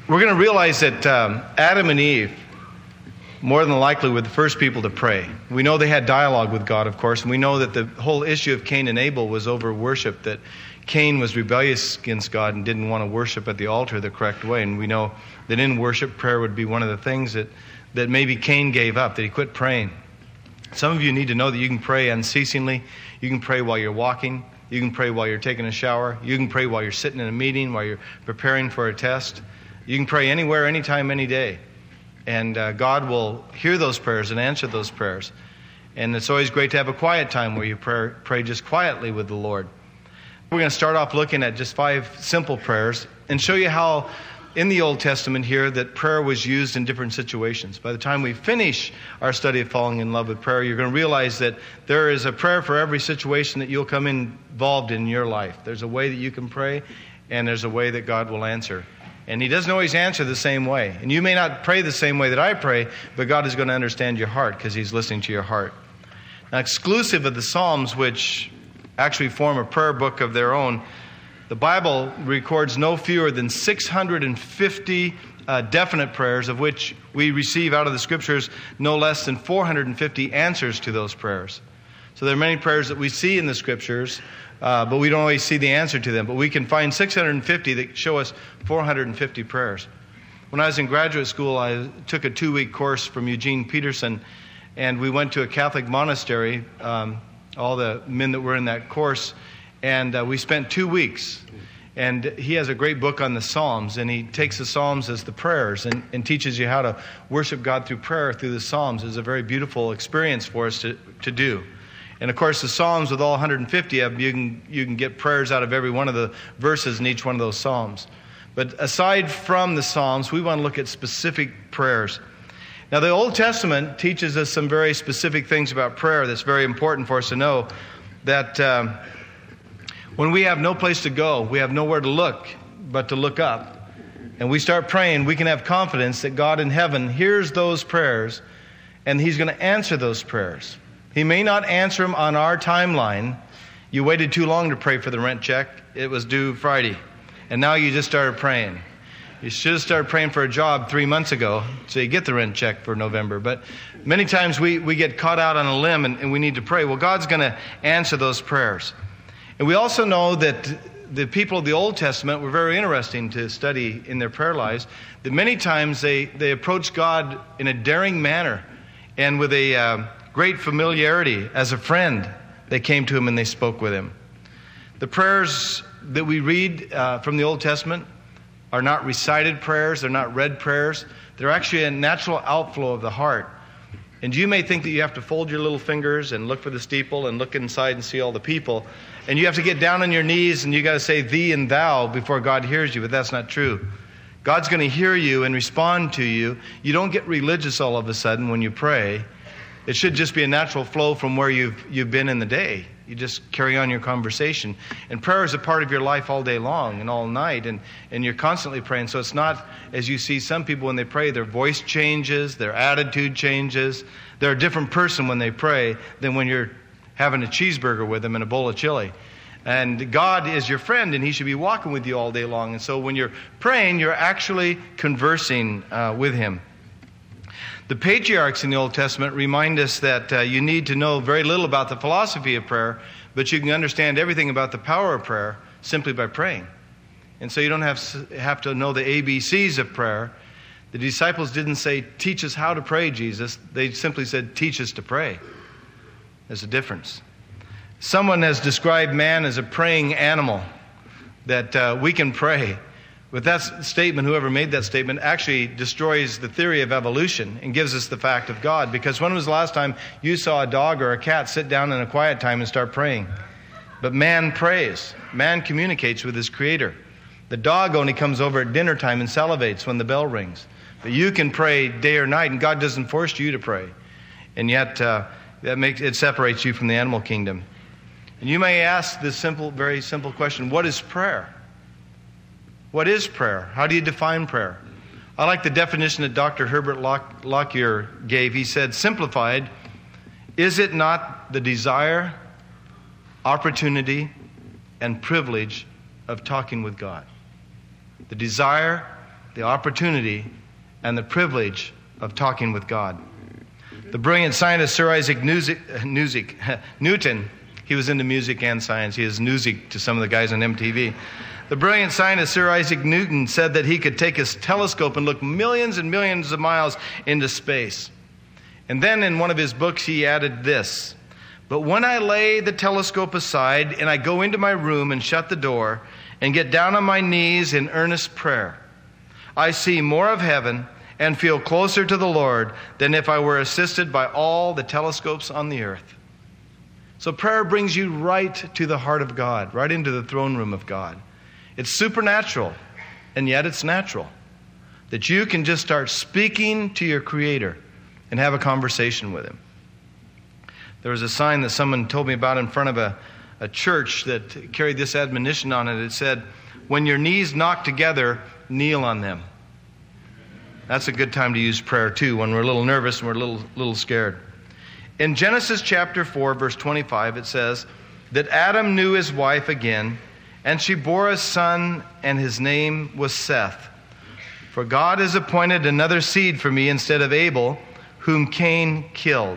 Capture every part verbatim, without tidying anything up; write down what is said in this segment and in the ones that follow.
we're going to realize that um, Adam and Eve, more than likely, were the first people to pray. We know they had dialogue with God, of course, and we know that the whole issue of Cain and Abel was over worship, that Cain was rebellious against God and didn't want to worship at the altar the correct way. And we know that in worship, prayer would be one of the things that, that maybe Cain gave up, that he quit praying. Some of you need to know that you can pray unceasingly. You can pray while you're walking. You can pray while you're taking a shower. You can pray while you're sitting in a meeting, while you're preparing for a test. You can pray anywhere, anytime, any day. And uh, God will hear those prayers and answer those prayers. And it's always great to have a quiet time where you pray, pray just quietly with the Lord. We're going to start off looking at just five simple prayers and show you how in the Old Testament here that prayer was used in different situations. By the time we finish our study of falling in love with prayer, you're going to realize that there is a prayer for every situation that you'll come involved in your life. There's a way that you can pray, and there's a way that God will answer. And He doesn't always answer the same way. And you may not pray the same way that I pray, but God is going to understand your heart because He's listening to your heart. Now, exclusive of the Psalms, which actually form a prayer book of their own, the Bible records no fewer than six hundred fifty uh, definite prayers, of which we receive out of the Scriptures no less than four hundred fifty answers to those prayers. So there are many prayers that we see in the Scriptures, uh, but we don't always see the answer to them. But we can find six hundred fifty that show us four hundred fifty prayers. When I was in graduate school, I took a two-week course from Eugene Peterson, and we went to a Catholic monastery, um, all the men that were in that course, and uh, we spent two weeks. And he has a great book on the Psalms, and he takes the Psalms as the prayers and, and teaches you how to worship God through prayer through the Psalms. It's a very beautiful experience for us to, to do. And of course, the Psalms, with all one hundred fifty of them, you can, you can get prayers out of every one of the verses in each one of those Psalms. But aside from the Psalms, we want to look at specific prayers. Now, the Old Testament teaches us some very specific things about prayer that's very important for us to know, that um, when we have no place to go, we have nowhere to look but to look up, and we start praying, we can have confidence that God in heaven hears those prayers, and He's going to answer those prayers. He may not answer them on our timeline. You waited too long to pray for the rent check. It was due Friday, and now you just started praying. You should have started praying for a job three months ago so you get the rent check for November. But many times we, we get caught out on a limb and, and we need to pray. Well, God's going to answer those prayers. And we also know that the people of the Old Testament were very interesting to study in their prayer lives, that many times they, they approached God in a daring manner and with a uh, great familiarity. As a friend, they came to Him and they spoke with Him. The prayers that we read uh, from the Old Testament are not recited prayers, they're not read prayers. They're actually a natural outflow of the heart. And you may think that you have to fold your little fingers and look for the steeple and look inside and see all the people. And you have to get down on your knees and you got to say thee and thou before God hears you, but that's not true. God's going to hear you and respond to you. You don't get religious all of a sudden when you pray. It should just be a natural flow from where you've you've been in the day. You just carry on your conversation. And prayer is a part of your life all day long and all night. And, and you're constantly praying. So it's not, as you see some people when they pray, their voice changes, their attitude changes. They're a different person when they pray than when you're having a cheeseburger with them and a bowl of chili. And God is your friend, and He should be walking with you all day long. And so when you're praying, you're actually conversing uh, with Him. The patriarchs in the Old Testament remind us that uh, you need to know very little about the philosophy of prayer, but you can understand everything about the power of prayer simply by praying. And so you don't have, have to know the A B Cs of prayer. The disciples didn't say, teach us how to pray, Jesus. They simply said, teach us to pray. There's a difference. Someone has described man as a praying animal, that uh, we can pray. But that statement, whoever made that statement, actually destroys the theory of evolution and gives us the fact of God. Because when was the last time you saw a dog or a cat sit down in a quiet time and start praying? But man prays. Man communicates with his Creator. The dog only comes over at dinner time and salivates when the bell rings. But you can pray day or night, and God doesn't force you to pray. And yet, uh, that makes it separates you from the animal kingdom. And you may ask this simple, very simple question: what is prayer? What is prayer? How do you define prayer? I like the definition that Doctor Herbert Lock, Lockyer gave. He said, simplified, is it not the desire, opportunity, and privilege of talking with God? The desire, the opportunity and the privilege of talking with God. The brilliant scientist Sir Isaac Newton, he was into music and science. He is Newsic to some of the guys on M T V. The brilliant scientist Sir Isaac Newton said that he could take his telescope and look millions and millions of miles into space. And then in one of his books he added this: "But when I lay the telescope aside and I go into my room and shut the door and get down on my knees in earnest prayer, I see more of heaven and feel closer to the Lord than if I were assisted by all the telescopes on the earth." So prayer brings you right to the heart of God, right into the throne room of God. It's supernatural, and yet it's natural. That you can just start speaking to your Creator and have a conversation with Him. There was a sign that someone told me about in front of a, a church that carried this admonition on it. It said, "When your knees knock together, kneel on them." That's a good time to use prayer too, when we're a little nervous and we're a little, little scared. In Genesis chapter four, verse twenty-five, it says that Adam knew his wife again, and she bore a son, and his name was Seth. "For God has appointed another seed for me instead of Abel, whom Cain killed.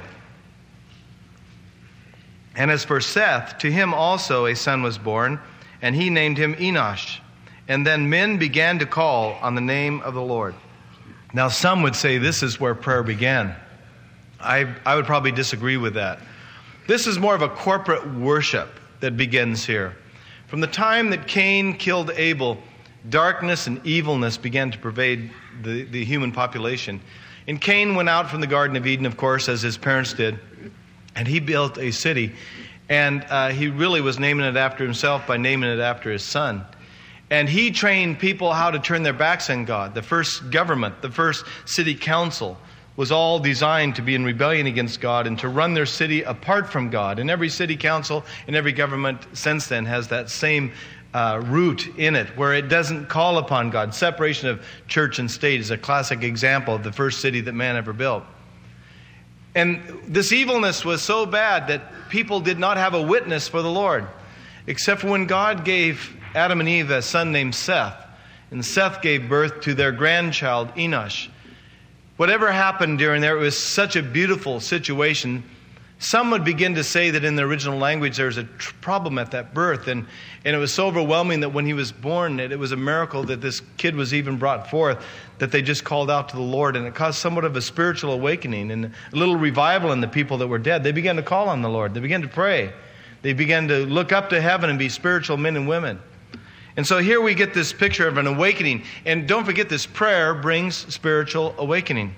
And as for Seth, to him also a son was born, and he named him Enosh. And then men began to call on the name of the Lord." Now, some would say this is where prayer began. I, I would probably disagree with that. This is more of a corporate worship that begins here. From the time that Cain killed Abel, darkness and evilness began to pervade the, the human population. And Cain went out from the Garden of Eden, of course, as his parents did, and he built a city. And uh, he really was naming it after himself by naming it after his son. And he trained people how to turn their backs on God. The first government, the first city council was all designed to be in rebellion against God and to run their city apart from God. And every city council and every government since then has that same uh, root in it, where it doesn't call upon God. Separation of church and state is a classic example of the first city that man ever built. And this evilness was so bad that people did not have a witness for the Lord, except for when God gave Adam and Eve a son named Seth, and Seth gave birth to their grandchild Enosh. Whatever happened during there, it was such a beautiful situation. Some would begin to say that in the original language there was a tr- problem at that birth, and, and it was so overwhelming that when he was born, it, it was a miracle that this kid was even brought forth, that they just called out to the Lord, and it caused somewhat of a spiritual awakening and a little revival in the people that were dead. They began to call on the Lord. They began to pray. They began to look up to heaven and be spiritual men and women. And so here we get this picture of an awakening. And don't forget, this prayer brings spiritual awakening.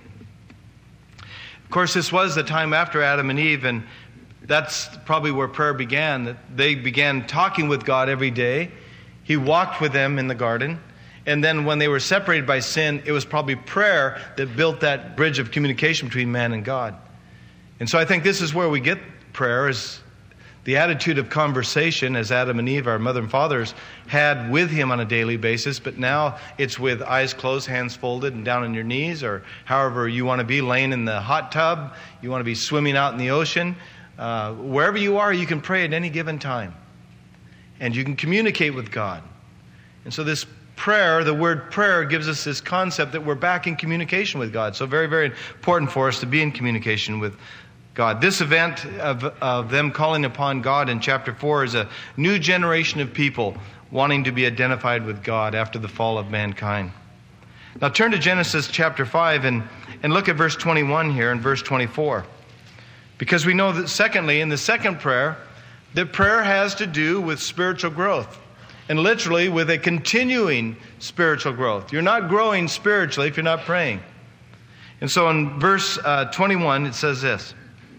Of course, this was the time after Adam and Eve, and that's probably where prayer began. That they began talking with God every day. He walked with them in the garden. And then when they were separated by sin, it was probably prayer that built that bridge of communication between man and God. And so I think this is where we get prayer, is the attitude of conversation, as Adam and Eve, our mother and fathers, had with him on a daily basis. But now it's with eyes closed, hands folded, and down on your knees, or however you want to be, laying in the hot tub. You want to be swimming out in the ocean. Uh, wherever you are, you can pray at any given time. And you can communicate with God. And so this prayer, the word prayer, gives us this concept that we're back in communication with God. So very, very important for us to be in communication with God. This event of, of them calling upon God in chapter four is a new generation of people wanting to be identified with God after the fall of mankind. Now turn to Genesis chapter five and, and look at verse twenty-one here and verse twenty-four. Because we know that secondly, in the second prayer, that prayer has to do with spiritual growth. And literally with a continuing spiritual growth. You're not growing spiritually if you're not praying. And so in verse uh, twenty-one it says this: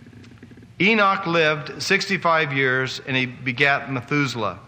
Enoch lived sixty-five years, and he begat Methuselah.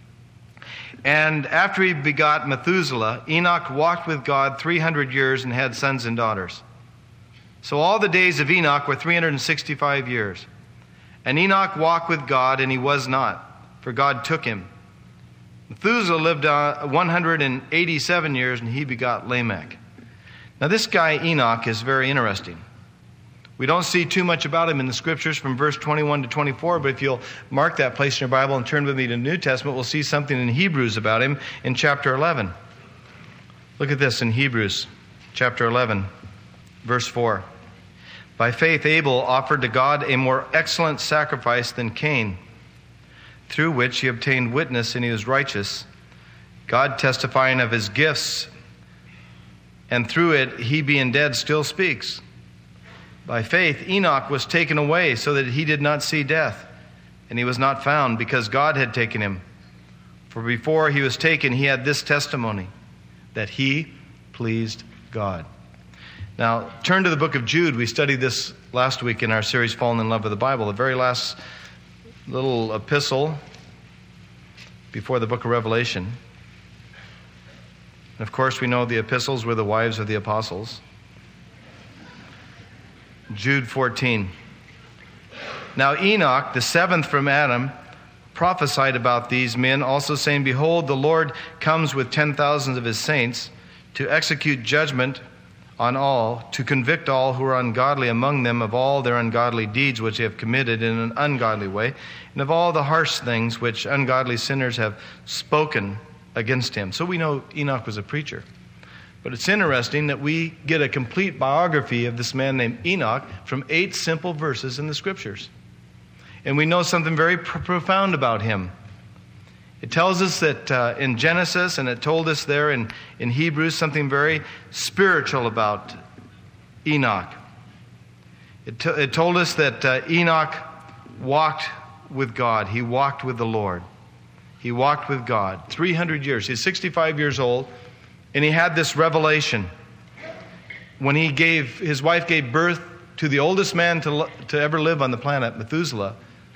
And after he begot Methuselah, Enoch walked with God three hundred years and had sons and daughters. So all the days of Enoch were three hundred sixty-five years. And Enoch walked with God, and he was not, for God took him. Methuselah lived uh, one hundred eighty-seven years, and he begot Lamech. Now this guy Enoch is very interesting. We don't see too much about him in the scriptures from verse twenty-one to twenty-four, but if you'll mark that place in your Bible and turn with me to the New Testament, we'll see something in Hebrews about him in chapter eleven. Look at this in Hebrews chapter eleven, verse four. By faith Abel offered to God a more excellent sacrifice than Cain, through which he obtained witness and he was righteous, God testifying of his gifts, and through it he being dead still speaks. By faith Enoch was taken away so that he did not see death, and he was not found because God had taken him. For before he was taken he had this testimony, that he pleased God. Now turn to the book of Jude. We studied this last week in our series Fallen in Love with the Bible, the very last little epistle before the book of Revelation. And of course, we know the epistles were the wives of the apostles. Jude fourteen. Now Enoch, the seventh from Adam, prophesied about these men, also saying, Behold, the Lord comes with ten thousands of his saints to execute judgment on all, to convict all who are ungodly among them of all their ungodly deeds which they have committed in an ungodly way, and of all the harsh things which ungodly sinners have spoken against him. So we know Enoch was a preacher. But it's interesting that we get a complete biography of this man named Enoch from eight simple verses in the Scriptures. And we know something very pr- profound about him. It tells us that uh, in Genesis, and it told us there in, in Hebrews, something very spiritual about Enoch. It, t- it told us that uh, Enoch walked with God. He walked with the Lord. He walked with God. three hundred years. He's sixty-five years old, and he had this revelation. When he gave, his wife gave birth to the oldest man to, to ever live on the planet, Methuselah,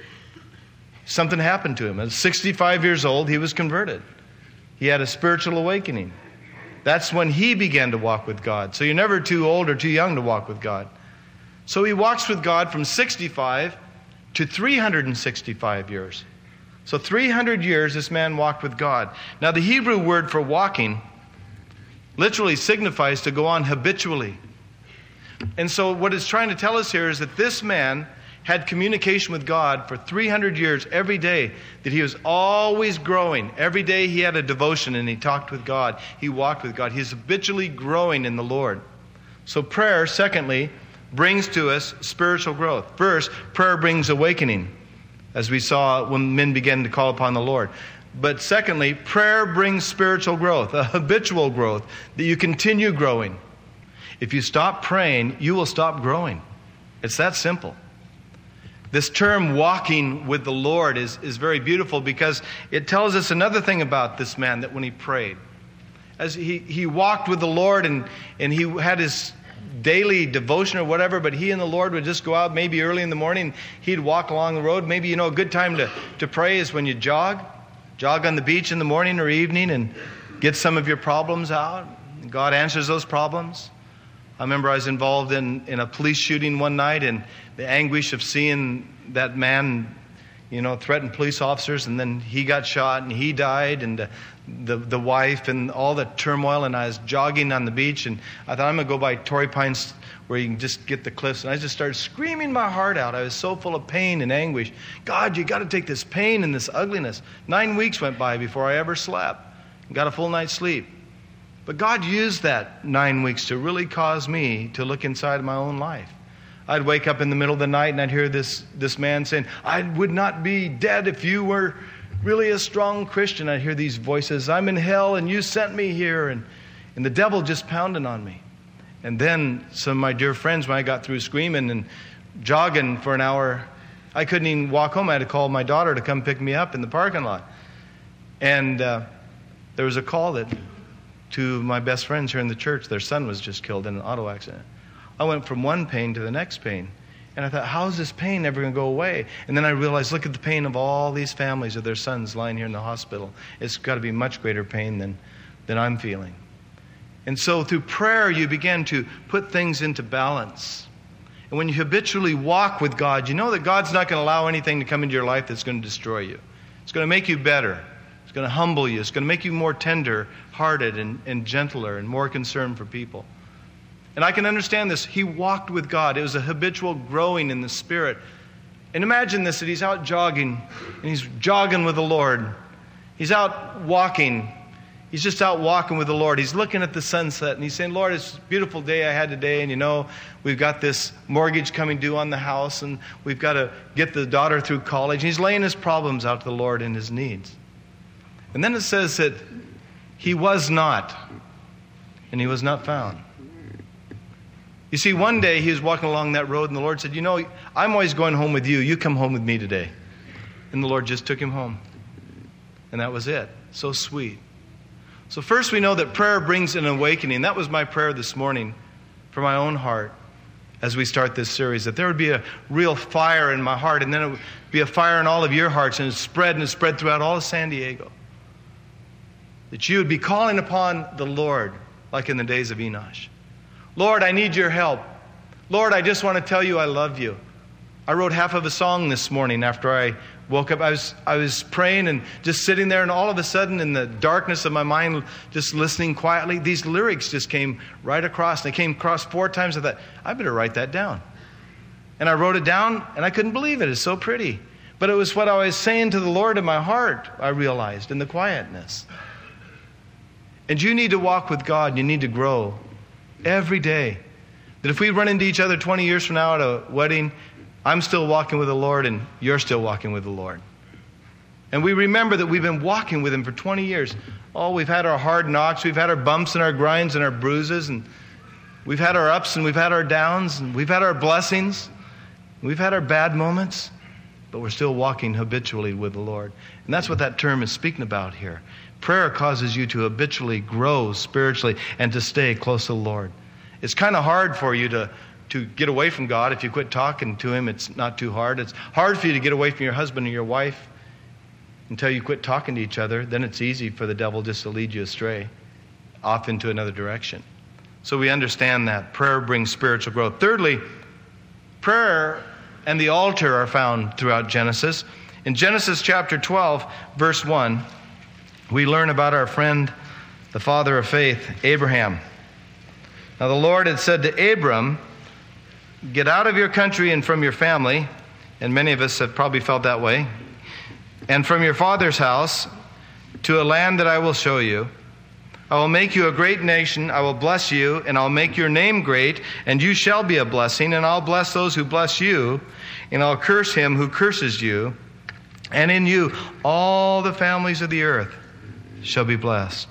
something happened to him. At sixty-five years old, he was converted. He had a spiritual awakening. That's when he began to walk with God. So you're never too old or too young to walk with God. So he walks with God from sixty-five to three hundred sixty-five years. So three hundred years this man walked with God. Now the Hebrew word for walking literally signifies to go on habitually. And so what it's trying to tell us here is that this man had communication with God for three hundred years every day, that he was always growing. Every day he had a devotion and he talked with God. He walked with God. He's habitually growing in the Lord. So prayer, secondly, brings to us spiritual growth. First, prayer brings awakening, as we saw when men began to call upon the Lord. But secondly, prayer brings spiritual growth, a habitual growth, that you continue growing. If you stop praying, you will stop growing. It's that simple. This term walking with the Lord is, is very beautiful because it tells us another thing about this man, that when he prayed, as he, he walked with the Lord and, and he had his daily devotion or whatever, but he and the Lord would just go out maybe early in the morning. He'd walk along the road. Maybe, you know, a good time to, to pray is when you jog. Jog on the beach in the morning or evening and get some of your problems out. God answers those problems. I remember I was involved in, in a police shooting one night, and the anguish of seeing that man, you know, threaten police officers, and then he got shot and he died, and the, the, the wife and all the turmoil, and I was jogging on the beach, and I thought I'm going to go by Torrey Pines where you can just get the cliffs, and I just started screaming my heart out. I was so full of pain and anguish. God, you got to take this pain and this ugliness. Nine weeks went by before I ever slept and got a full night's sleep. But God used that nine weeks to really cause me to look inside my own life. I'd wake up in the middle of the night and I'd hear this, this man saying, I would not be dead if you were really a strong Christian. I'd hear these voices, I'm in hell and you sent me here. And, and the devil just pounding on me. And then some of my dear friends, when I got through screaming and jogging for an hour, I couldn't even walk home. I had to call my daughter to come pick me up in the parking lot. And uh, there was a call that to my best friends here in the church, their son was just killed in an auto accident. I went from one pain to the next pain. And I thought, how is this pain ever going to go away? And then I realized, look at the pain of all these families of their sons lying here in the hospital. It's got to be much greater pain than, than I'm feeling. And so through prayer, you begin to put things into balance. And when you habitually walk with God, you know that God's not going to allow anything to come into your life that's going to destroy you. It's going to make you better. It's going to humble you. It's going to make you more tender-hearted and, and gentler and more concerned for people. And I can understand this. He walked with God. It was a habitual growing in the Spirit. And imagine this, that he's out jogging, and he's jogging with the Lord. He's out walking. He's just out walking with the Lord. He's looking at the sunset and he's saying, Lord, it's a beautiful day I had today. And you know, we've got this mortgage coming due on the house and we've got to get the daughter through college. And he's laying his problems out to the Lord and his needs. And then it says that he was not, and he was not found. You see, one day he was walking along that road and the Lord said, you know, I'm always going home with you. You come home with me today. And the Lord just took him home. And that was it. So sweet. So first we know that prayer brings an awakening. That was my prayer this morning for my own heart as we start this series, that there would be a real fire in my heart, and then it would be a fire in all of your hearts, and it spread and it spread throughout all of San Diego. That you would be calling upon the Lord like in the days of Enosh. Lord, I need your help. Lord, I just want to tell you I love you. I wrote half of a song this morning after I woke up. I was I was praying and just sitting there, and all of a sudden in the darkness of my mind, just listening quietly, these lyrics just came right across. They came across four times. I thought, I better write that down. And I wrote it down, and I couldn't believe it. It's so pretty. But it was what I was saying to the Lord in my heart, I realized, in the quietness. And you need to walk with God. You need to grow every day. That if we run into each other twenty years from now at a wedding, I'm still walking with the Lord and you're still walking with the Lord. And we remember that we've been walking with Him for twenty years. Oh, we've had our hard knocks, we've had our bumps and our grinds and our bruises, and we've had our ups and we've had our downs, and we've had our blessings, we've had our bad moments, but we're still walking habitually with the Lord. And that's what that term is speaking about here. Prayer causes you to habitually grow spiritually and to stay close to the Lord. It's kind of hard for you to to get away from God. If you quit talking to Him, it's not too hard. It's hard for you to get away from your husband or your wife until you quit talking to each other. Then it's easy for the devil just to lead you astray off into another direction. So we understand that prayer brings spiritual growth. Thirdly, prayer and the altar are found throughout Genesis. In Genesis chapter twelve, verse one, we learn about our friend, the father of faith, Abraham. Now the Lord had said to Abram, get out of your country and from your family, and many of us have probably felt that way, and from your father's house to a land that I will show you. I will make you a great nation, I will bless you, and I'll make your name great, and you shall be a blessing, and I'll bless those who bless you, and I'll curse him who curses you, and in you all the families of the earth shall be blessed.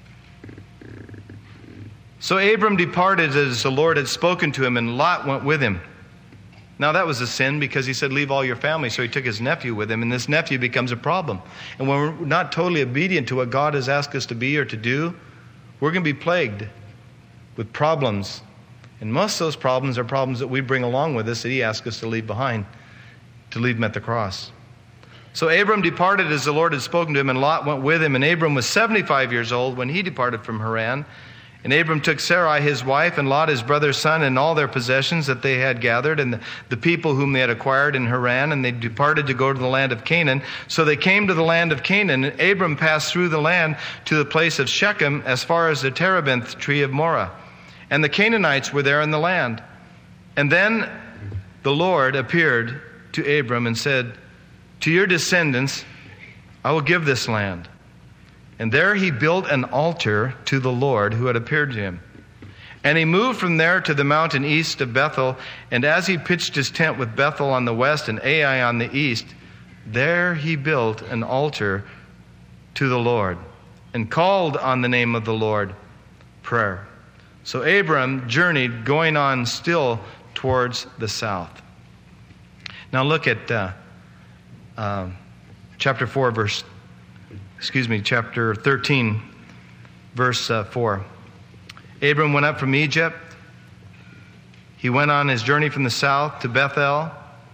So Abram departed as the Lord had spoken to him, and Lot went with him. Now that was a sin because he said, leave all your family. So he took his nephew with him, and this nephew becomes a problem. And when we're not totally obedient to what God has asked us to be or to do, we're going to be plagued with problems. And most of those problems are problems that we bring along with us that He asked us to leave behind, to leave them at the cross. So Abram departed as the Lord had spoken to him, and Lot went with him. And Abram was seventy-five years old when he departed from Haran. And Abram took Sarai his wife, and Lot his brother's son, and all their possessions that they had gathered, and the, the people whom they had acquired in Haran, and they departed to go to the land of Canaan. So they came to the land of Canaan, and Abram passed through the land to the place of Shechem, as far as the terebinth tree of Moreh. And the Canaanites were there in the land. And then the Lord appeared to Abram and said, to your descendants I will give this land. And there he built an altar to the Lord who had appeared to him. And he moved from there to the mountain east of Bethel. And as he pitched his tent with Bethel on the west and Ai on the east, there he built an altar to the Lord and called on the name of the Lord, prayer. So Abram journeyed, going on still towards the south. Now look at uh, uh, chapter four, verse Excuse me, chapter thirteen, verse uh, four. Abram went up from Egypt. He went on his journey from the south to Bethel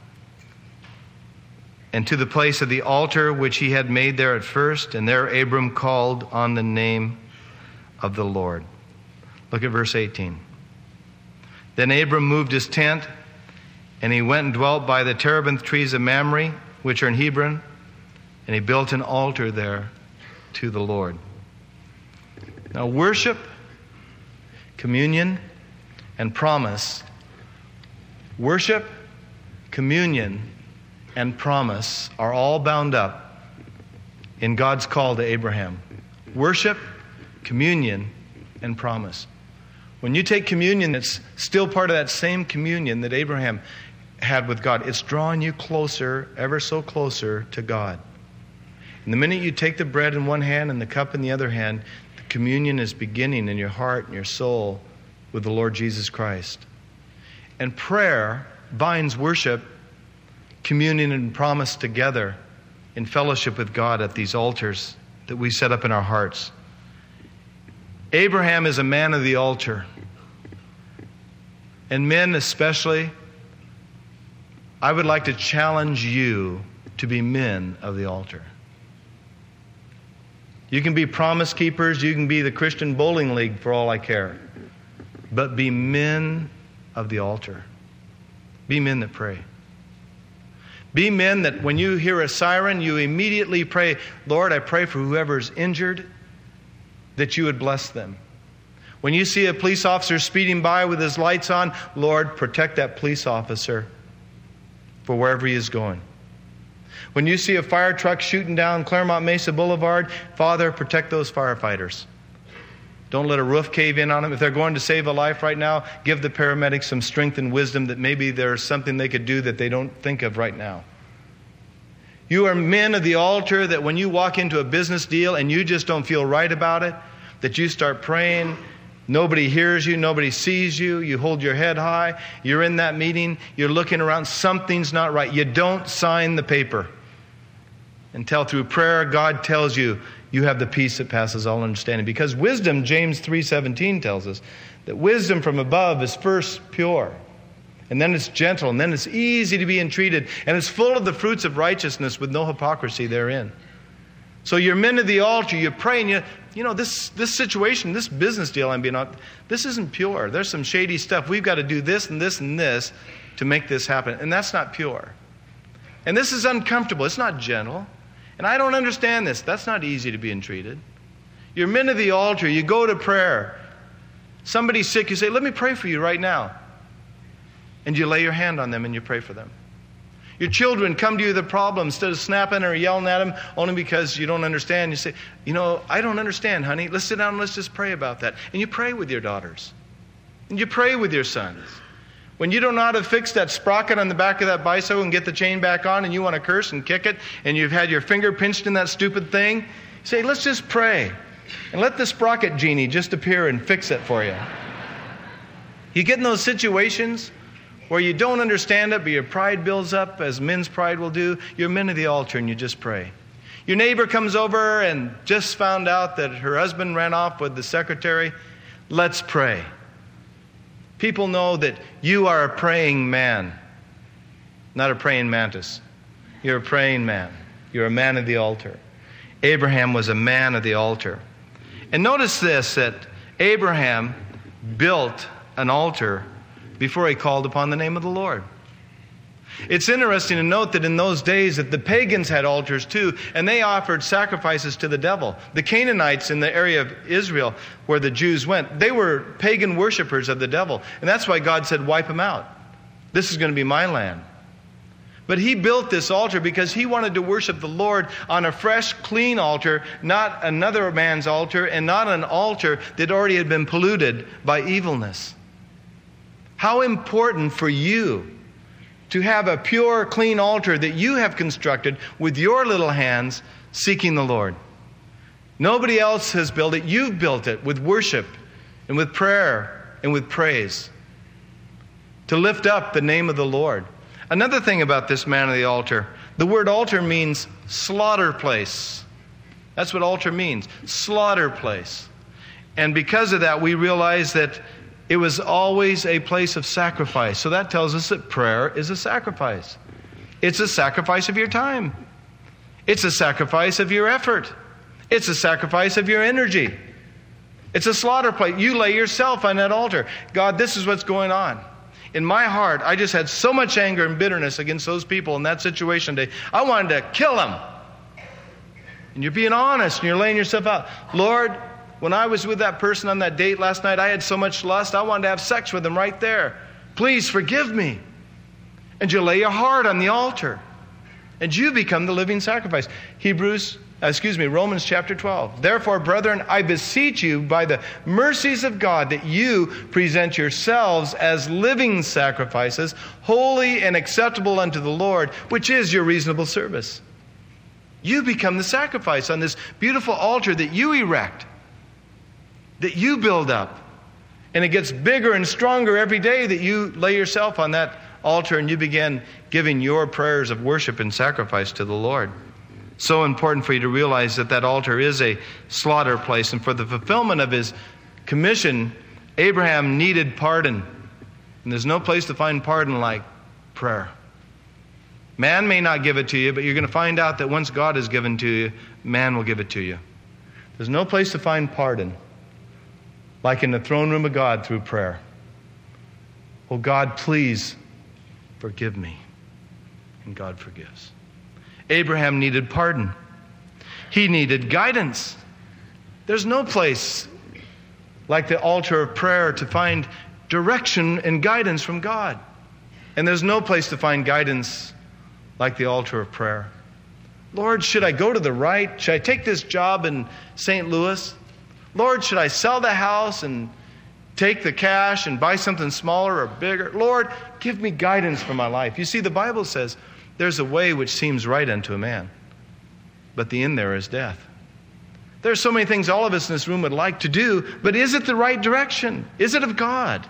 and to the place of the altar which he had made there at first. And there Abram called on the name of the Lord. Look at verse eighteen. Then Abram moved his tent, and he went and dwelt by the terebinth trees of Mamre, which are in Hebron. And he built an altar there to the Lord. Now worship, communion, and promise. Worship, communion, and promise are all bound up in God's call to Abraham. Worship, communion and promise. When you take communion, it's still part of that same communion that Abraham had with God. It's drawing you closer, ever so closer to God. And the minute you take the bread in one hand and the cup in the other hand, the communion is beginning in your heart and your soul with the Lord Jesus Christ. And prayer binds worship, communion, and promise together in fellowship with God at these altars that we set up in our hearts. Abraham is a man of the altar. And men especially, I would like to challenge you to be men of the altar. You can be promise keepers, you can be the Christian bowling league for all I care. But be men of the altar. Be men that pray. Be men that when you hear a siren, you immediately pray, Lord, I pray for whoever is injured, that you would bless them. When you see a police officer speeding by with his lights on, Lord, protect that police officer for wherever he is going. When you see a fire truck shooting down Claremont Mesa Boulevard, Father, protect those firefighters. Don't let a roof cave in on them. If they're going to save a life right now, give the paramedics some strength and wisdom that maybe there's something they could do that they don't think of right now. You are men of the altar that when you walk into a business deal and you just don't feel right about it, that you start praying. Nobody hears you. Nobody sees you. You hold your head high. You're in that meeting. You're looking around. Something's not right. You don't sign the paper until through prayer God tells you you have the peace that passes all understanding. Because wisdom, James three seventeen tells us, that wisdom from above is first pure, and then it's gentle, and then it's easy to be entreated, and it's full of the fruits of righteousness with no hypocrisy therein. So you're men of the altar, you pray, and you, you know, this, this situation, this business deal I'm being on, this isn't pure. There's some shady stuff. We've got to do this and this and this to make this happen. And that's not pure. And this is uncomfortable. It's not gentle. And I don't understand this. That's not easy to be entreated. You're men of the altar. You go to prayer. Somebody's sick. You say, let me pray for you right now. And you lay your hand on them and you pray for them. Your children come to you with a problem. Instead of snapping or yelling at them only because you don't understand, you say, you know, I don't understand, honey. Let's sit down and let's just pray about that. And you pray with your daughters. And you pray with your sons. When you don't know how to fix that sprocket on the back of that bicycle and get the chain back on and you want to curse and kick it and you've had your finger pinched in that stupid thing, you say, let's just pray. And let the sprocket genie just appear and fix it for you. You get in those situations where you don't understand it, but your pride builds up, as men's pride will do. You're men of the altar and you just pray. Your neighbor comes over and just found out that her husband ran off with the secretary. Let's pray. People know that you are a praying man, not a praying mantis. You're a praying man. You're a man of the altar. Abraham was a man of the altar. And notice this, that Abraham built an altar before he called upon the name of the Lord. It's interesting to note that in those days that the pagans had altars too, and they offered sacrifices to the devil. The Canaanites in the area of Israel where the Jews went, they were pagan worshipers of the devil. And that's why God said, wipe them out. This is going to be my land. But he built this altar because he wanted to worship the Lord on a fresh, clean altar, not another man's altar, and not an altar that already had been polluted by evilness. How important for you to have a pure, clean altar that you have constructed with your little hands seeking the Lord. Nobody else has built it. You've built it with worship and with prayer and with praise to lift up the name of the Lord. Another thing about this man of the altar, the word altar means slaughter place. That's what altar means, slaughter place. And because of that, we realize that it was always a place of sacrifice. So that tells us that prayer is a sacrifice. It's a sacrifice of your time. It's a sacrifice of your effort. It's a sacrifice of your energy. It's a slaughter place. You lay yourself on that altar. God, this is what's going on. In my heart, I just had so much anger and bitterness against those people in that situation today. I wanted to kill them. And you're being honest and you're laying yourself out. Lord, when I was with that person on that date last night, I had so much lust, I wanted to have sex with them right there. Please forgive me. And you lay your heart on the altar. And you become the living sacrifice. Hebrews excuse me, Romans chapter twelve. Therefore, brethren, I beseech you by the mercies of God that you present yourselves as living sacrifices, holy and acceptable unto the Lord, which is your reasonable service. You become the sacrifice on this beautiful altar that you erect, that you build up. And it gets bigger and stronger every day that you lay yourself on that altar and you begin giving your prayers of worship and sacrifice to the Lord. So important for you to realize that that altar is a slaughter place. And for the fulfillment of his commission, Abraham needed pardon. And there's no place to find pardon like prayer. Man may not give it to you, but you're going to find out that once God has given to you, man will give it to you. There's no place to find pardon like in the throne room of God through prayer. Oh God, please forgive me. And God forgives. Abraham needed pardon. He needed guidance. There's no place like the altar of prayer to find direction and guidance from God. And there's no place to find guidance like the altar of prayer. Lord, should I go to the right? Should I take this job in Saint Louis? Lord, should I sell the house and take the cash and buy something smaller or bigger? Lord, give me guidance for my life. You see, the Bible says there's a way which seems right unto a man, but the end there is death. There are so many things all of us in this room would like to do, but is it the right direction? Is it of God?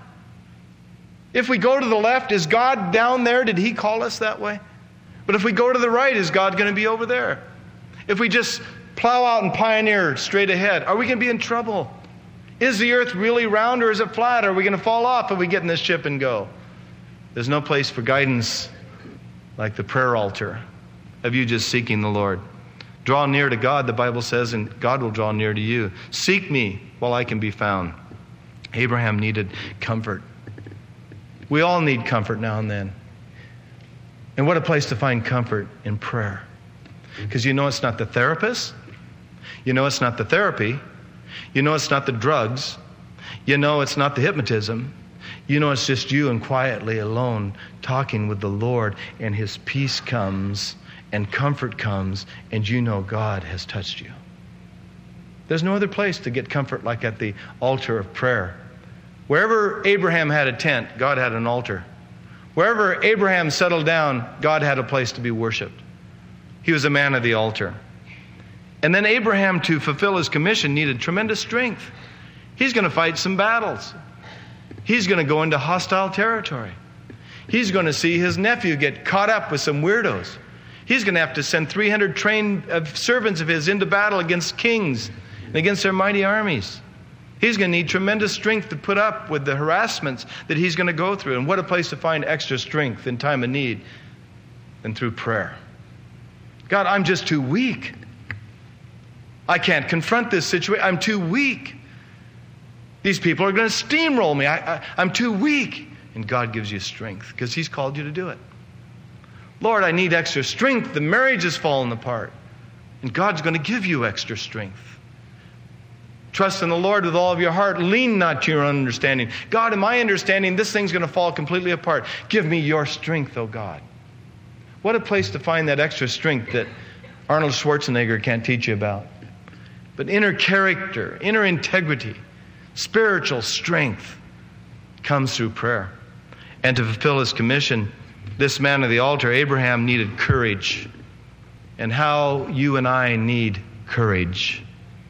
If we go to the left, is God down there? Did he call us that way? But if we go to the right, is God going to be over there? If we just plow out and pioneer straight ahead, are we going to be in trouble? Is the earth really round or is it flat? Are we going to fall off if we get in this ship and go? There's no place for guidance like the prayer altar of you just seeking the Lord. Draw near to God, the Bible says, and God will draw near to you. Seek me while I can be found. Abraham needed comfort. We all need comfort now and then. And what a place to find comfort in prayer. Because you know it's not the therapist. You know it's not the therapy. You know it's not the drugs. You know it's not the hypnotism. You know it's just you and quietly alone talking with the Lord, and his peace comes and comfort comes, and you know God has touched you. There's no other place to get comfort like at the altar of prayer. Wherever Abraham had a tent, God had an altar. Wherever Abraham settled down, God had a place to be worshiped. He was a man of the altar. And then Abraham, to fulfill his commission, needed tremendous strength. He's going to fight some battles. He's going to go into hostile territory. He's going to see his nephew get caught up with some weirdos. He's going to have to send three hundred trained servants of his into battle against kings and against their mighty armies. He's going to need tremendous strength to put up with the harassments that he's going to go through. And what a place to find extra strength in time of need than through prayer. God, I'm just too weak. I can't confront this situation. I'm too weak. These people are going to steamroll me. I, I, I'm too weak. And God gives you strength because he's called you to do it. Lord, I need extra strength. The marriage has fallen apart. And God's going to give you extra strength. Trust in the Lord with all of your heart. Lean not to your own understanding. God, in my understanding, this thing's going to fall completely apart. Give me your strength, oh God. What a place to find that extra strength that Arnold Schwarzenegger can't teach you about. But inner character, inner integrity, spiritual strength comes through prayer. And to fulfill his commission, this man of the altar, Abraham, needed courage. And how you and I need courage.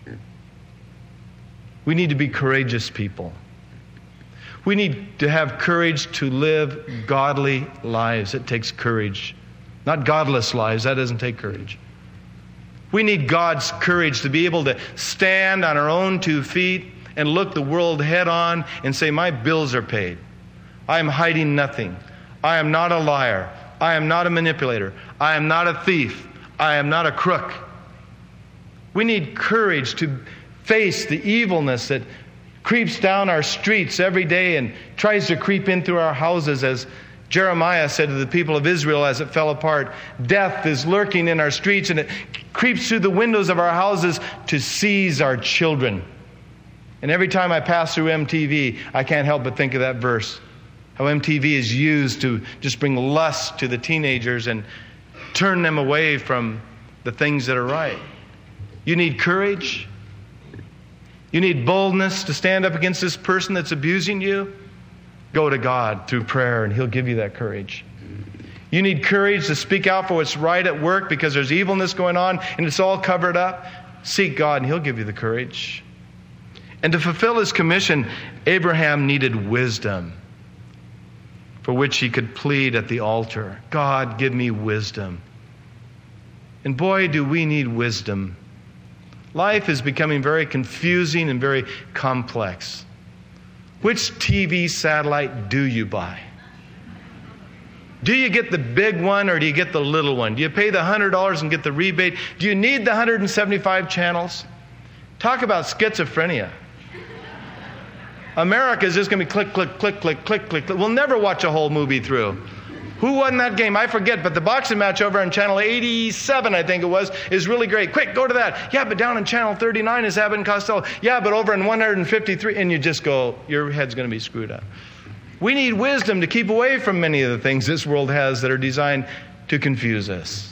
We need to be courageous people. We need to have courage to live godly lives. It takes courage. Not godless lives. That doesn't take courage. We need God's courage to be able to stand on our own two feet and look the world head on and say, my bills are paid. I am hiding nothing. I am not a liar. I am not a manipulator. I am not a thief. I am not a crook. We need courage to face the evilness that creeps down our streets every day and tries to creep in through our houses. As Jeremiah said to the people of Israel as it fell apart, death is lurking in our streets and it creeps through the windows of our houses to seize our children. And every time I pass through M T V, I can't help but think of that verse. How M T V is used to just bring lust to the teenagers and turn them away from the things that are right. You need courage. You need boldness to stand up against this person that's abusing you. Go to God through prayer and He'll give you that courage. You need courage to speak out for what's right at work because there's evilness going on and it's all covered up. Seek God and He'll give you the courage. And to fulfill His commission, Abraham needed wisdom for which he could plead at the altar. God, give me wisdom. And boy, do we need wisdom. Life is becoming very confusing and very complex. Which T V satellite do you buy? Do you get the big one or do you get the little one? Do you pay the one hundred dollars and get the rebate? Do you need the one hundred seventy-five channels? Talk about schizophrenia. America is just going to be click, click, click, click, click, click, click. We'll never watch a whole movie through. Who won that game? I forget, but the boxing match over on channel eighty-seven, I think it was, is really great. Quick, go to that. Yeah, but down on channel thirty-nine is Abbott and Costello. Yeah, but over on one hundred fifty-three, and you just go, your head's going to be screwed up. We need wisdom to keep away from many of the things this world has that are designed to confuse us.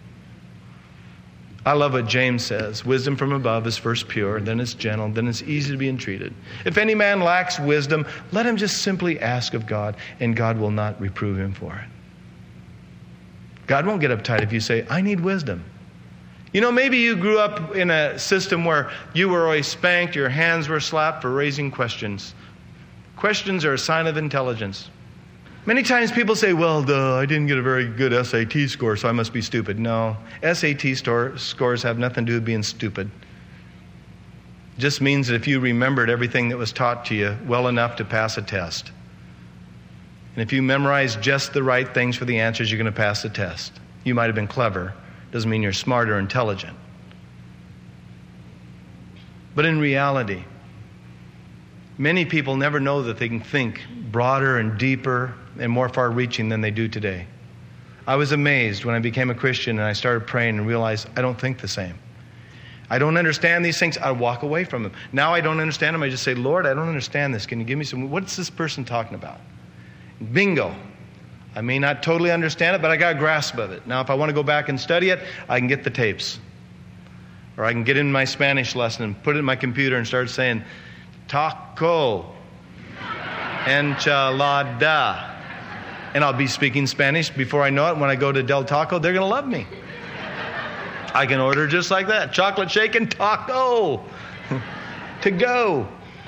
I love what James says. Wisdom from above is first pure, then it's gentle, then it's easy to be entreated. If any man lacks wisdom, let him just simply ask of God, and God will not reprove him for it. God won't get uptight if you say, I need wisdom. You know, maybe you grew up in a system where you were always spanked, your hands were slapped for raising questions. Questions are a sign of intelligence. Many times people say, well, duh, I didn't get a very good S A T score, so I must be stupid. No, S A T store, scores have nothing to do with being stupid. It just means that if you remembered everything that was taught to you well enough to pass a test, and if you memorize just the right things for the answers, you're going to pass the test. You might have been clever. Doesn't mean you're smart or intelligent. But in reality, many people never know that they can think broader and deeper and more far-reaching than they do today. I was amazed when I became a Christian and I started praying and realized I don't think the same. I don't understand these things. I walk away from them. Now I don't understand them. I just say, Lord, I don't understand this. Can you give me some? What's this person talking about? Bingo. I may not totally understand it, but I got a grasp of it. Now if I want to go back and study it, I can get the tapes. Or I can get in my Spanish lesson and put it in my computer and start saying, taco, enchilada. And I'll be speaking Spanish before I know it. When I go to Del Taco, they're going to love me. I can order just like that. Chocolate shake and taco. To go.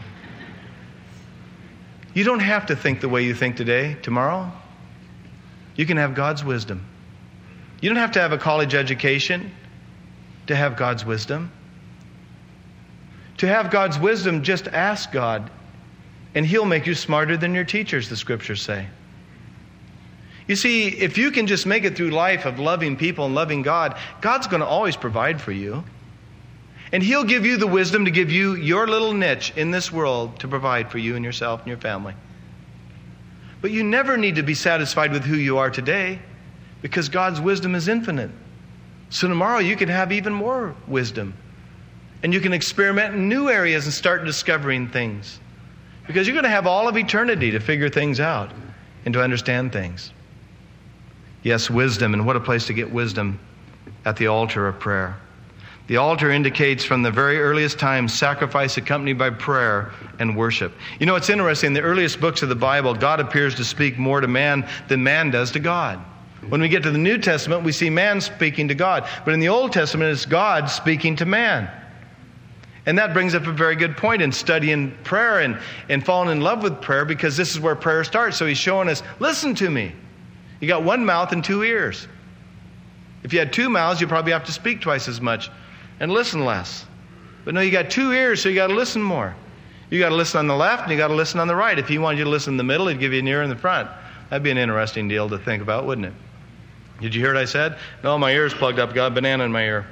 You don't have to think the way you think today, tomorrow. You can have God's wisdom. You don't have to have a college education to have God's wisdom. To have God's wisdom, just ask God, and He'll make you smarter than your teachers, the Scriptures say. You see, if you can just make it through life of loving people and loving God, God's going to always provide for you. And He'll give you the wisdom to give you your little niche in this world to provide for you and yourself and your family. But you never need to be satisfied with who you are today because God's wisdom is infinite. So tomorrow you can have even more wisdom. And you can experiment in new areas and start discovering things. Because you're going to have all of eternity to figure things out and to understand things. Yes, wisdom, and what a place to get wisdom at the altar of prayer. The altar indicates from the very earliest times sacrifice accompanied by prayer and worship. You know, it's interesting. In the earliest books of the Bible, God appears to speak more to man than man does to God. When we get to the New Testament, we see man speaking to God. But in the Old Testament, it's God speaking to man. And that brings up a very good point in studying prayer and, and falling in love with prayer, because this is where prayer starts. So He's showing us, listen to me. You got one mouth and two ears. If you had two mouths, you probably have to speak twice as much and listen less. But no, you got two ears, so you got to listen more. You got to listen on the left and you got to listen on the right. If He wanted you to listen in the middle, He'd give you an ear in the front. That'd be an interesting deal to think about, wouldn't it? Did you hear what I said? No, my ear's plugged up. Got a banana in my ear.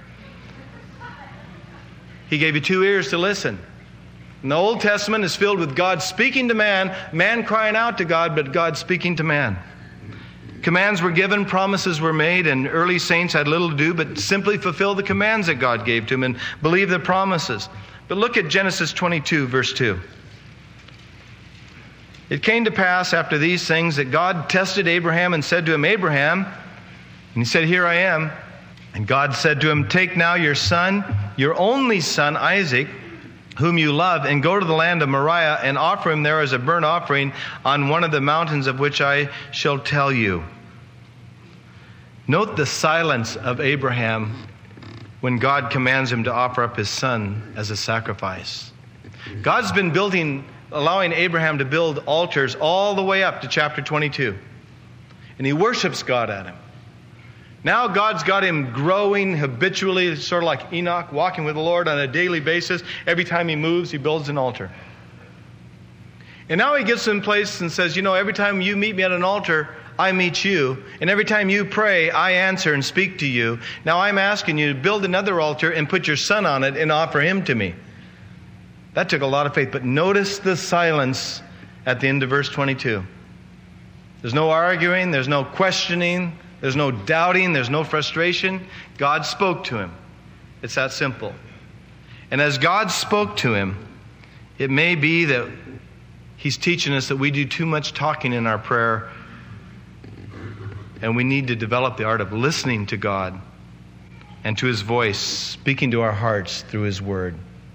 He gave you two ears to listen. And the Old Testament is filled with God speaking to man, man crying out to God, but God speaking to man. Commands were given, promises were made, and early saints had little to do but simply fulfill the commands that God gave to them and believe the promises. But look at Genesis twenty-two, verse two. It came to pass after these things that God tested Abraham and said to him, Abraham, and he said, here I am. And God said to him, take now your son, your only son Isaac, whom you love, and go to the land of Moriah and offer him there as a burnt offering on one of the mountains of which I shall tell you." Note the silence of Abraham when God commands him to offer up his son as a sacrifice. God's been building, allowing Abraham to build altars all the way up to chapter twenty-two. And he worships God at him. Now God's got him growing habitually, sort of like Enoch, walking with the Lord on a daily basis. Every time he moves, he builds an altar. And now he gets in place and says, you know, every time you meet me at an altar, I meet you. And every time you pray, I answer and speak to you. Now I'm asking you to build another altar and put your son on it and offer him to me. That took a lot of faith. But notice the silence at the end of verse twenty-two. There's no arguing. There's no questioning. There's no doubting. There's no frustration. God spoke to him. It's that simple. And as God spoke to him, it may be that he's teaching us that we do too much talking in our prayer, and we need to develop the art of listening to God and to his voice, speaking to our hearts through his word.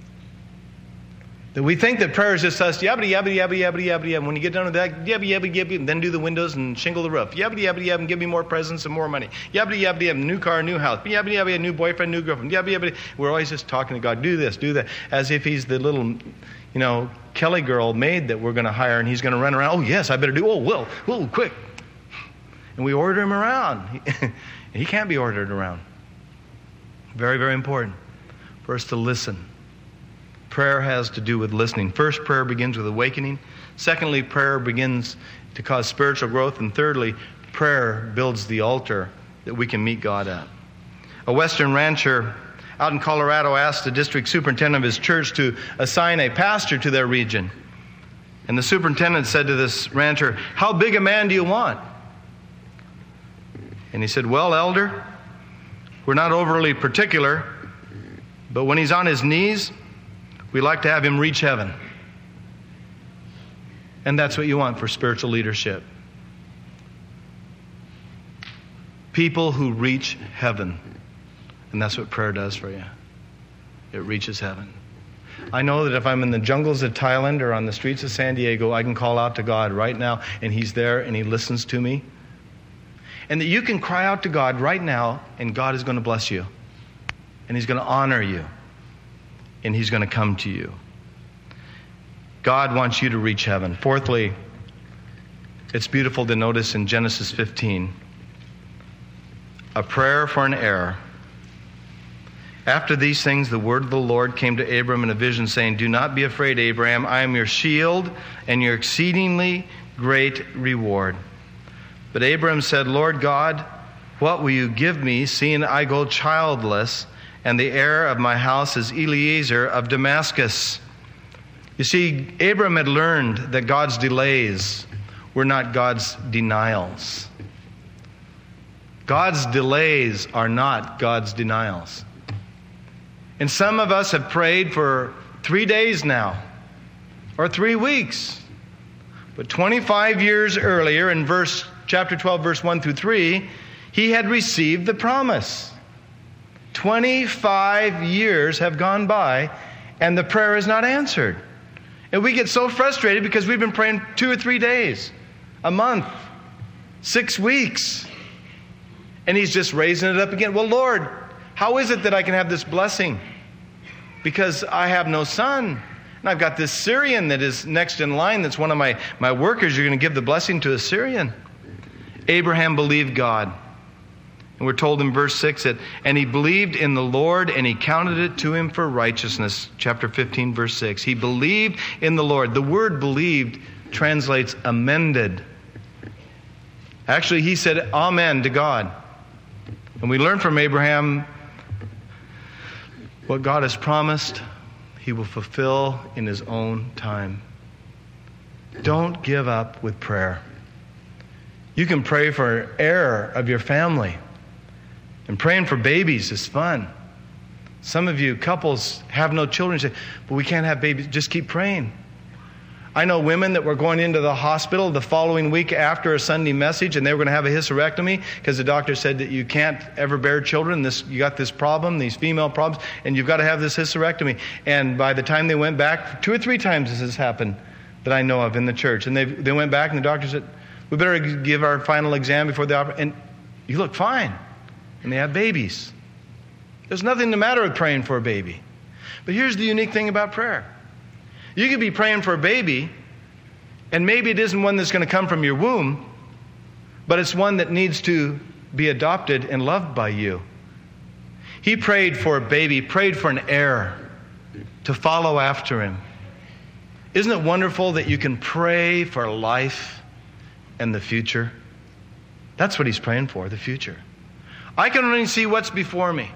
That we think that prayer is just us, yabba yabba yabba yabba yabba yabba. When you get done with that, yabba yabba yabba, and then do the windows and shingle the roof. Yabba yabba yabba, and give me more presents and more money. Yabba yabba yabba, new car, new house. Yabba yabba yabba, new boyfriend, new girlfriend. Yabba yabba. We're always just talking to God. Do this, do that, as if he's the little, you know, Kelly girl maid that we're going to hire, and he's going to run around. Oh yes, I better do. Oh well, whoa, quick. And we order him around. He can't be ordered around. Very, very important for us to listen. Prayer has to do with listening. First, prayer begins with awakening. Secondly, prayer begins to cause spiritual growth. And thirdly, prayer builds the altar that we can meet God at. A Western rancher out in Colorado asked the district superintendent of his church to assign a pastor to their region. And the superintendent said to this rancher, "How big a man do you want?" And he said, "Well, elder, we're not overly particular, but when he's on his knees, we like to have him reach heaven." And that's what you want for spiritual leadership. People who reach heaven. And that's what prayer does for you. It reaches heaven. I know that if I'm in the jungles of Thailand or on the streets of San Diego, I can call out to God right now, and he's there and he listens to me. And that you can cry out to God right now, and God is going to bless you. And he's going to honor you. And he's going to come to you. God wants you to reach heaven. Fourthly, it's beautiful to notice in Genesis fifteen, a prayer for an heir. After these things, the word of the Lord came to Abram in a vision, saying, "Do not be afraid, Abraham. I am your shield and your exceedingly great reward." But Abraham said, "Lord God, what will you give me, seeing I go childless, and the heir of my house is Eliezer of Damascus?" You see, Abraham had learned that God's delays were not God's denials. God's delays are not God's denials. And some of us have prayed for three days now, or three weeks. But twenty-five years earlier, in verse chapter twelve, verse one through three, he had received the promise. twenty-five years have gone by, and the prayer is not answered. And we get so frustrated because we've been praying two or three days, a month, six weeks. And he's just raising it up again. Well, Lord, how is it that I can have this blessing? Because I have no son. And I've got this Syrian that is next in line. That's one of my, my workers. You're going to give the blessing to a Syrian. Abraham believed God. And we're told in verse six that, and he believed in the Lord, and he counted it to him for righteousness. Chapter fifteen, verse six. He believed in the Lord. The word believed translates amended. Actually, he said amen to God. And we learn from Abraham what God has promised, he will fulfill in his own time. Don't give up with prayer. You can pray for heir of your family. And praying for babies is fun. Some of you couples have no children. Say, but we can't have babies. Just keep praying. I know women that were going into the hospital the following week after a Sunday message, and they were going to have a hysterectomy because the doctor said that you can't ever bear children. This, you got this problem, these female problems, and you've got to have this hysterectomy. And by the time they went back, two or three times this has happened that I know of in the church. And they they went back, and the doctor said, we better give our final exam before the operation. And you look fine. And they have babies. There's nothing the matter with praying for a baby. But here's the unique thing about prayer. You could be praying for a baby, and maybe it isn't one that's going to come from your womb, but it's one that needs to be adopted and loved by you. He prayed for a baby, prayed for an heir to follow after him. Isn't it wonderful that you can pray for life and the future? That's what he's praying for, the future. I can only see what's before me.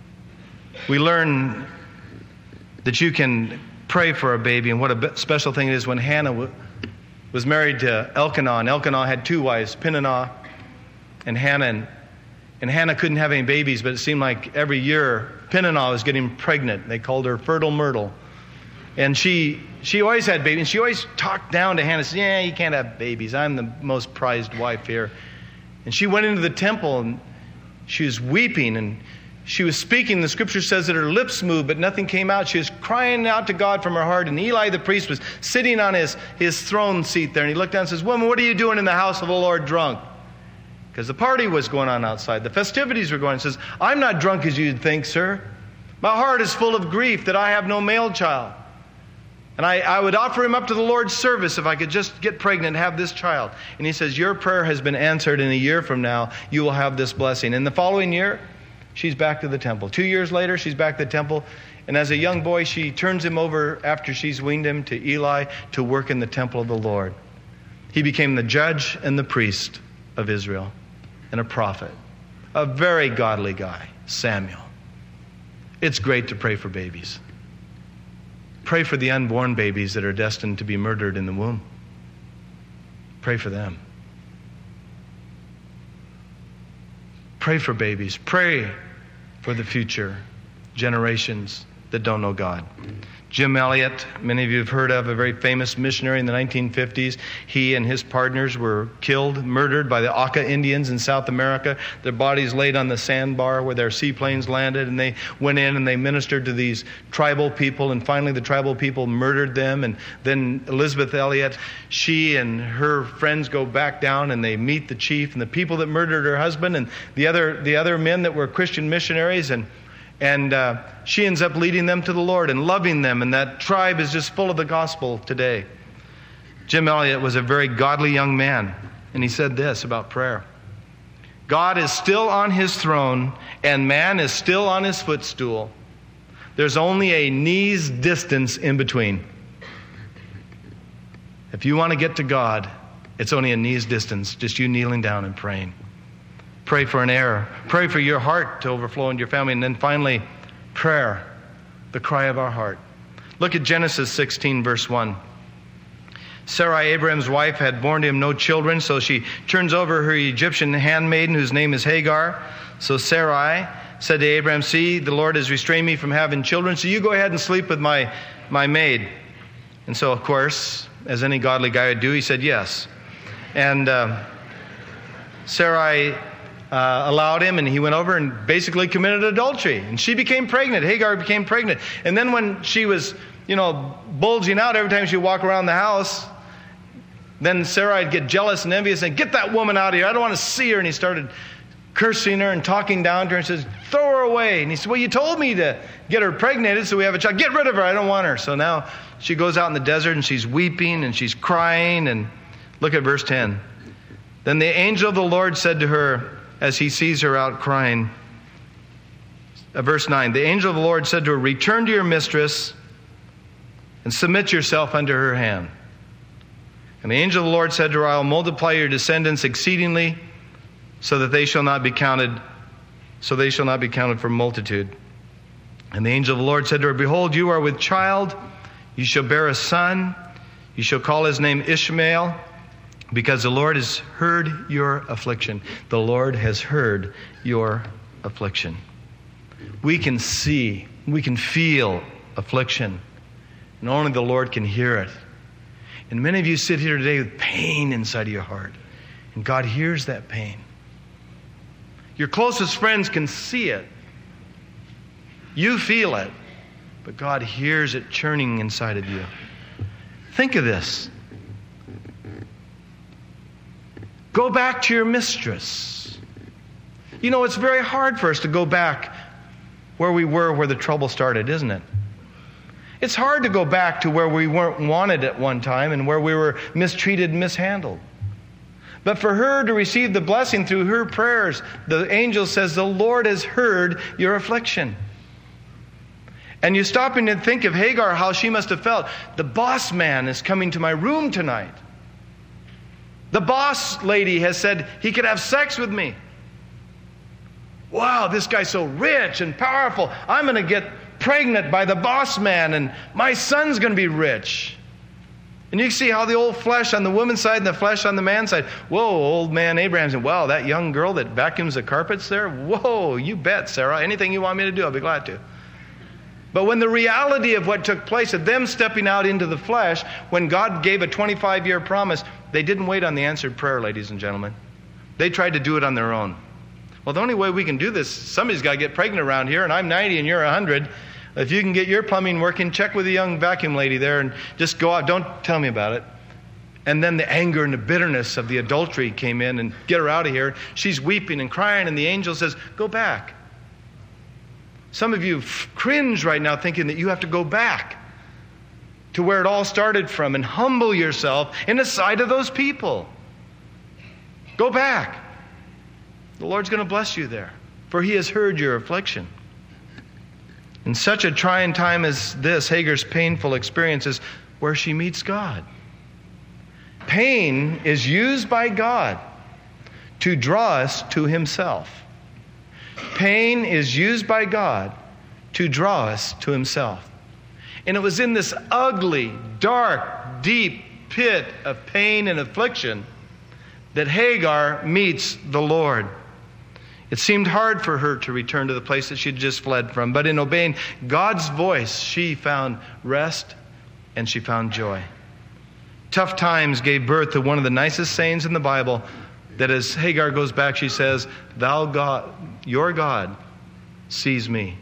We learn that you can pray for a baby, and what a special thing it is when Hannah w- was married to Elkanah, and Elkanah had two wives, Peninnah and Hannah, and, and Hannah couldn't have any babies, but it seemed like every year Peninnah was getting pregnant. They called her Fertile Myrtle, and she she always had babies, and she always talked down to Hannah, said, yeah, you can't have babies, I'm the most prized wife here. And she went into the temple, and she was weeping, and she was speaking. The scripture says that her lips moved, but nothing came out. She was crying out to God from her heart. And Eli the priest was sitting on his, his throne seat there. And he looked down and says, woman, what are you doing in the house of the Lord drunk? Because the party was going on outside. The festivities were going on. He says, I'm not drunk as you'd think, sir. My heart is full of grief that I have no male child. And I, I would offer him up to the Lord's service if I could just get pregnant and have this child. And he says, your prayer has been answered. In a year from now, you will have this blessing. In the following year, she's back to the temple. Two years later, she's back to the temple. And as a young boy, she turns him over after she's weaned him to Eli to work in the temple of the Lord. He became the judge and the priest of Israel and a prophet. A very godly guy, Samuel. It's great to pray for babies. Pray for the unborn babies that are destined to be murdered in the womb. Pray for them. Pray for babies. Pray for the future generations that don't know God. Jim Elliot, many of you have heard of, a very famous missionary in the nineteen fifties. He and his partners were killed, murdered by the Auca Indians in South America. Their bodies laid on the sandbar where their seaplanes landed, and they went in and they ministered to these tribal people, and finally the tribal people murdered them. And then Elizabeth Elliot, she and her friends go back down and they meet the chief and the people that murdered her husband and the other the other men that were Christian missionaries, and And uh, she ends up leading them to the Lord and loving them. And that tribe is just full of the gospel today. Jim Elliot was a very godly young man. And he said this about prayer. God is still on his throne and man is still on his footstool. There's only a knee's distance in between. If you want to get to God, it's only a knee's distance. Just you kneeling down and praying. Pray for an heir. Pray for your heart to overflow in your family. And then finally, prayer, the cry of our heart. Look at Genesis sixteen, verse one. Sarai, Abraham's wife, had borne him no children, so she turns over her Egyptian handmaiden, whose name is Hagar. So Sarai said to Abraham, see, the Lord has restrained me from having children, so you go ahead and sleep with my, my maid. And so, of course, as any godly guy would do, he said yes. And uh, Sarai Uh, allowed him, and he went over and basically committed adultery. And she became pregnant. Hagar became pregnant. And then when she was, you know, bulging out every time she would walk around the house, then Sarai would get jealous and envious and get that woman out of here. I don't want to see her. And he started cursing her and talking down to her and says, throw her away. And he said, well, you told me to get her pregnated so we have a child. Get rid of her. I don't want her. So now she goes out in the desert and she's weeping and she's crying. And look at verse ten. Then the angel of the Lord said to her, as he sees her out crying, uh, verse nine, the angel of the Lord said to her, return to your mistress and submit yourself under her hand. And the angel of the Lord said to her, I will multiply your descendants exceedingly, so that they shall not be counted, so they shall not be counted for multitude. And the angel of the Lord said to her, behold, you are with child, you shall bear a son, you shall call his name Ishmael, because the Lord has heard your affliction. The Lord has heard your affliction. We can see, we can feel affliction, and only the Lord can hear it. And many of you sit here today with pain inside of your heart. And God hears that pain. Your closest friends can see it. You feel it. But God hears it churning inside of you. Think of this. Go back to your mistress. You know, it's very hard for us to go back where we were, where the trouble started, isn't it? It's hard to go back to where we weren't wanted at one time and where we were mistreated and mishandled. But for her to receive the blessing through her prayers, the angel says, the Lord has heard your affliction. And you stop and think of Hagar, how she must have felt. The boss man is coming to my room tonight. The boss lady has said he could have sex with me. Wow, this guy's so rich and powerful. I'm going to get pregnant by the boss man, and my son's going to be rich. And you see how the old flesh on the woman's side and the flesh on the man's side. Whoa, old man Abraham said, wow, that young girl that vacuums the carpets there? Whoa, you bet, Sarah. Anything you want me to do, I'll be glad to. But when the reality of what took place, of them stepping out into the flesh, when God gave a twenty-five year promise, they didn't wait on the answered prayer, ladies and gentlemen. They tried to do it on their own. Well, the only way we can do this, somebody's got to get pregnant around here, and I'm ninety and you're one hundred. If you can get your plumbing working, check with the young vacuum lady there and just go out. Don't tell me about it. And then the anger and the bitterness of the adultery came in and get her out of here. She's weeping and crying, and the angel says, go back. Some of you cringe right now thinking that you have to go back to where it all started from and humble yourself in the sight of those people. Go back. The Lord's going to bless you there, for He has heard your affliction. In such a trying time as this, Hagar's painful experience is where she meets God. Pain is used by God to draw us to Himself. Pain is used by God to draw us to Himself. And it was in this ugly, dark, deep pit of pain and affliction that Hagar meets the Lord. It seemed hard for her to return to the place that she had just fled from, but in obeying God's voice, she found rest and she found joy. Tough times gave birth to one of the nicest sayings in the Bible, that as Hagar goes back, she says, Thou God, your God, sees me.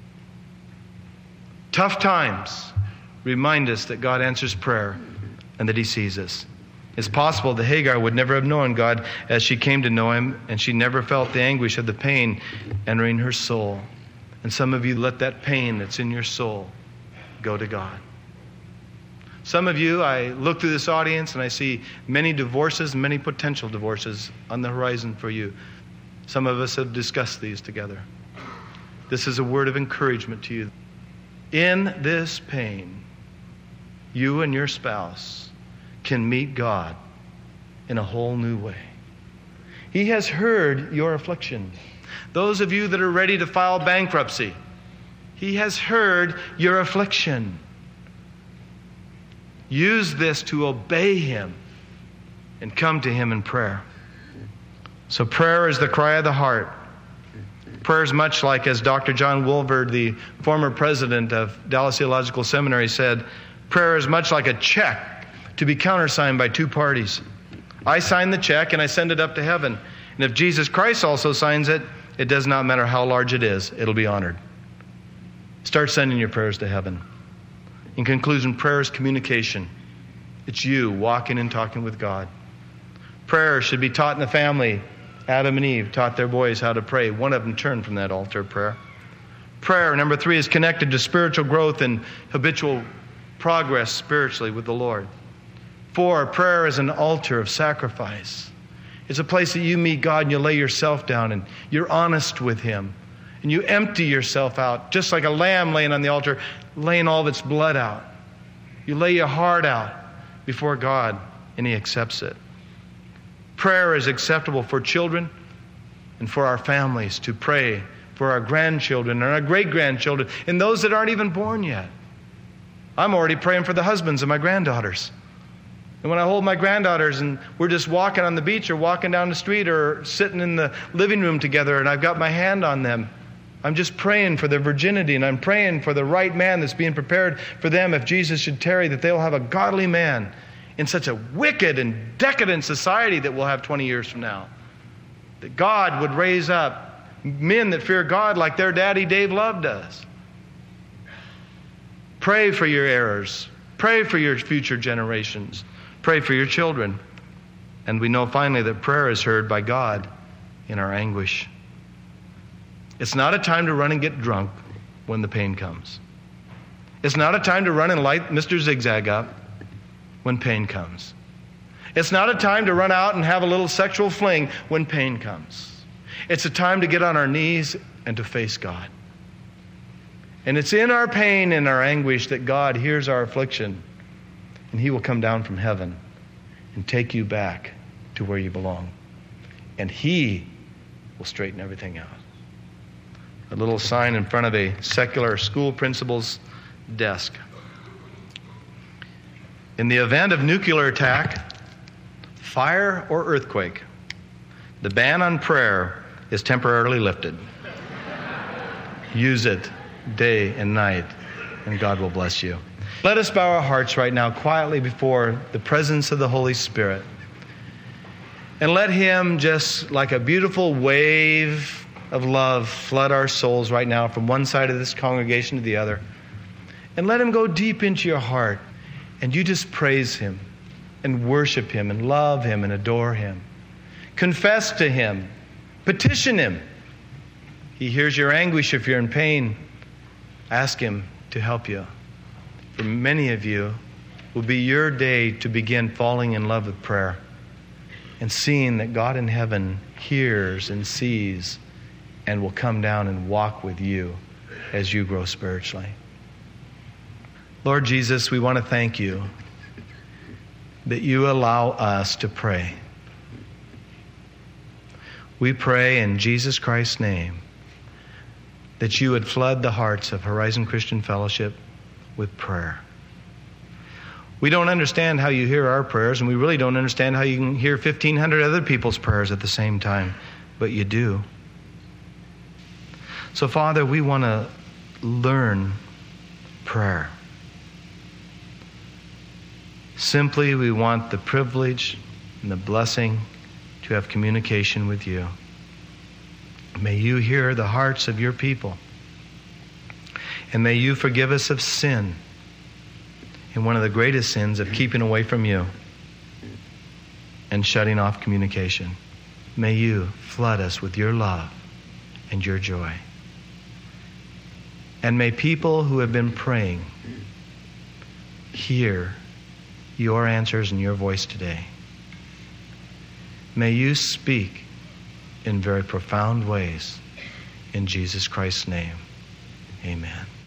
Tough times remind us that God answers prayer and that He sees us. It's possible that Hagar would never have known God as she came to know Him, and she never felt the anguish of the pain entering her soul. And some of you let that pain that's in your soul go to God. Some of you, I look through this audience and I see many divorces, many potential divorces on the horizon for you. Some of us have discussed these together. This is a word of encouragement to you. In this pain, you and your spouse can meet God in a whole new way. He has heard your affliction. Those of you that are ready to file bankruptcy, He has heard your affliction. Use this to obey Him and come to Him in prayer. So prayer is the cry of the heart. Prayer is much like, as Doctor John Wolver, the former president of Dallas Theological Seminary, said, prayer is much like a check to be countersigned by two parties. I sign the check and I send it up to heaven. And if Jesus Christ also signs it, it does not matter how large it is, it'll be honored. Start sending your prayers to heaven. In conclusion, prayer is communication. It's you walking and talking with God. Prayer should be taught in the family. Adam and Eve taught their boys how to pray. One of them turned from that altar of prayer. Prayer, number three, is connected to spiritual growth and habitual progress spiritually with the Lord. Four, prayer is an altar of sacrifice. It's a place that you meet God and you lay yourself down and you're honest with Him. And you empty yourself out, just like a lamb laying on the altar, laying all of its blood out. You lay your heart out before God and He accepts it. Prayer is acceptable for children and for our families to pray for our grandchildren and our great-grandchildren and those that aren't even born yet. I'm already praying for the husbands of my granddaughters. And when I hold my granddaughters and we're just walking on the beach or walking down the street or sitting in the living room together and I've got my hand on them, I'm just praying for their virginity and I'm praying for the right man that's being prepared for them if Jesus should tarry, that they'll have a godly man in such a wicked and decadent society that we'll have twenty years from now. That God would raise up men that fear God like their daddy Dave Love does. Pray for your heirs. Pray for your future generations. Pray for your children. And we know finally that prayer is heard by God in our anguish. It's not a time to run and get drunk when the pain comes. It's not a time to run and light Mister Zigzag up when pain comes. It's not a time to run out and have a little sexual fling when pain comes. It's a time to get on our knees and to face God. And it's in our pain and our anguish that God hears our affliction, and He will come down from heaven and take you back to where you belong. And He will straighten everything out. A little sign in front of a secular school principal's desk. In the event of nuclear attack, fire, or earthquake, the ban on prayer is temporarily lifted. Use it day and night, and God will bless you. Let us bow our hearts right now quietly before the presence of the Holy Spirit. And let Him, just like a beautiful wave of love, flood our souls right now from one side of this congregation to the other. And let Him go deep into your heart. And you just praise Him and worship Him and love Him and adore Him. Confess to Him. Petition Him. He hears your anguish if you're in pain. Ask Him to help you. For many of you, will be your day to begin falling in love with prayer and seeing that God in heaven hears and sees and will come down and walk with you as you grow spiritually. Lord Jesus, we want to thank You that You allow us to pray. We pray in Jesus Christ's name that You would flood the hearts of Horizon Christian Fellowship with prayer. We don't understand how You hear our prayers, and we really don't understand how You can hear fifteen hundred other people's prayers at the same time, but You do. So, Father, we want to learn prayer. Simply, we want the privilege and the blessing to have communication with You. May You hear the hearts of Your people. And may You forgive us of sin, and one of the greatest sins of keeping away from You and shutting off communication. May You flood us with Your love and Your joy. And may people who have been praying hear Your answers and Your voice today. May You speak in very profound ways. In Jesus Christ's name, amen.